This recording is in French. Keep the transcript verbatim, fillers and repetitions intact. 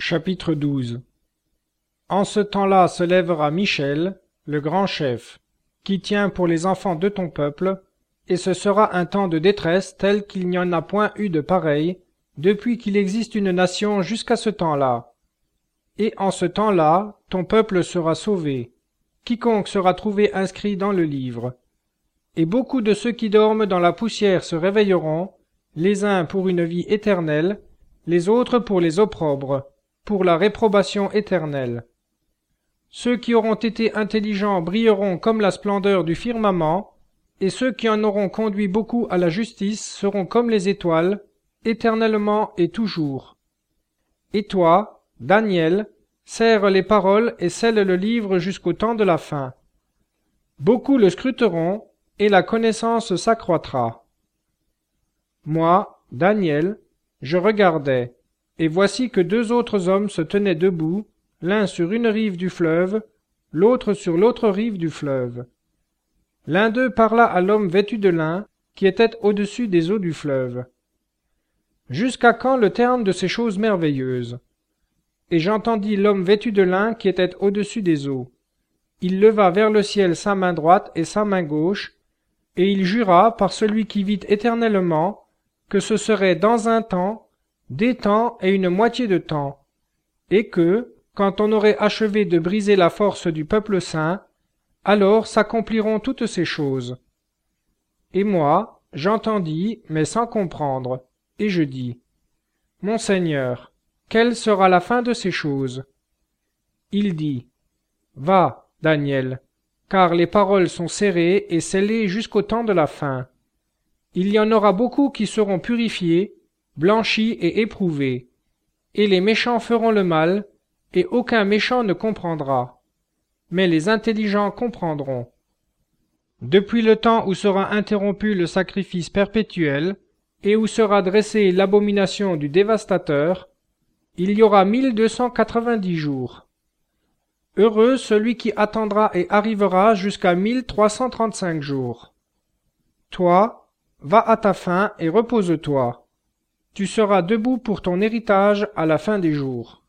Chapitre douze. En ce temps-là se lèvera Michel, le grand chef, qui tient pour les enfants de ton peuple, et ce sera un temps de détresse tel qu'il n'y en a point eu de pareil, depuis qu'il existe une nation jusqu'à ce temps-là. Et en ce temps-là, ton peuple sera sauvé, quiconque sera trouvé inscrit dans le livre. Et beaucoup de ceux qui dorment dans la poussière se réveilleront, les uns pour une vie éternelle, les autres pour les opprobres, pour la réprobation éternelle. Ceux qui auront été intelligents brilleront comme la splendeur du firmament, et ceux qui en auront conduit beaucoup à la justice seront comme les étoiles, éternellement et toujours. Et toi, Daniel, serre les paroles et scelle le livre jusqu'au temps de la fin. Beaucoup le scruteront, et la connaissance s'accroîtra. Moi, Daniel, je regardais, et voici que deux autres hommes se tenaient debout, l'un sur une rive du fleuve, l'autre sur l'autre rive du fleuve. L'un d'eux parla à l'homme vêtu de lin, qui était au-dessus des eaux du fleuve. « Jusqu'à quand le terme de ces choses merveilleuses ?» Et j'entendis l'homme vêtu de lin qui était au-dessus des eaux. Il leva vers le ciel sa main droite et sa main gauche, et il jura par celui qui vit éternellement que ce serait dans un temps, des temps et une moitié de temps, et que, quand on aurait achevé de briser la force du peuple saint, alors s'accompliront toutes ces choses. Et moi, j'entendis, mais sans comprendre, et je dis, « Mon Seigneur, quelle sera la fin de ces choses ?» Il dit, « Va, Daniel, car les paroles sont serrées et scellées jusqu'au temps de la fin. Il y en aura beaucoup qui seront purifiés, blanchis et éprouvés, et les méchants feront le mal, et aucun méchant ne comprendra, mais les intelligents comprendront. Depuis le temps où sera interrompu le sacrifice perpétuel, et où sera dressée l'abomination du dévastateur, il y aura mille deux cent quatre-vingt-dix jours. Heureux celui qui attendra et arrivera jusqu'à mille trois cent trente-cinq jours. Toi, va à ta faim et repose-toi. Tu seras debout pour ton héritage à la fin des jours.